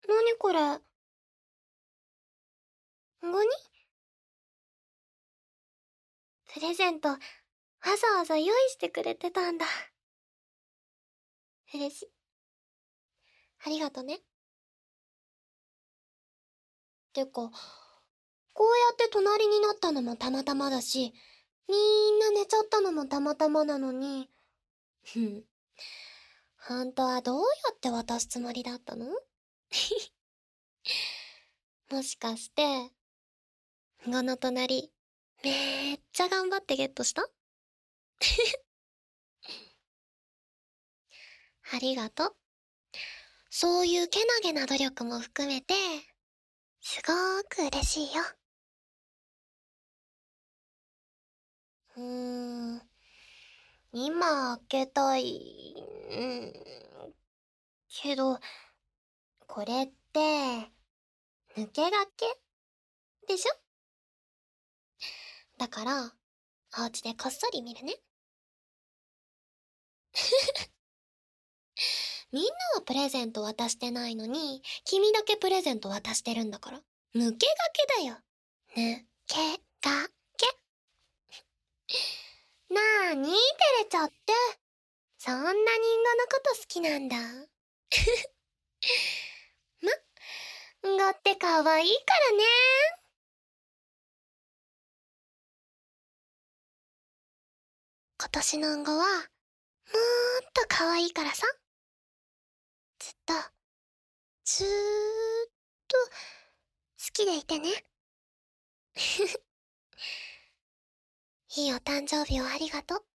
なにこれ？何？プレゼント、わざわざ用意してくれてたんだ。嬉しい。ありがとね。てか、こうやって隣になったのもたまたまだし、みんな寝ちゃったのもたまたまなのに、ふん。本当はどうやって渡すつもりだったの？もしかして、この隣、めっちゃ頑張ってゲットした？ありがとう。そういうけなげな努力も含めて、すごーく嬉しいよ。うーん、今開けたい。けど、これって、抜けがけでしょ？だから、お家でこっそり見るね。みんなはプレゼント渡してないのに、君だけプレゼント渡してるんだから。抜けがけだよ。抜けがけ。なーに照れちゃって。そんな人形のこと好きなんだ。語って可愛いからね。今年の語は、もーっと可愛いからさ。ずっと、ずーっと、好きでいてね。いいお誕生日をありがとう。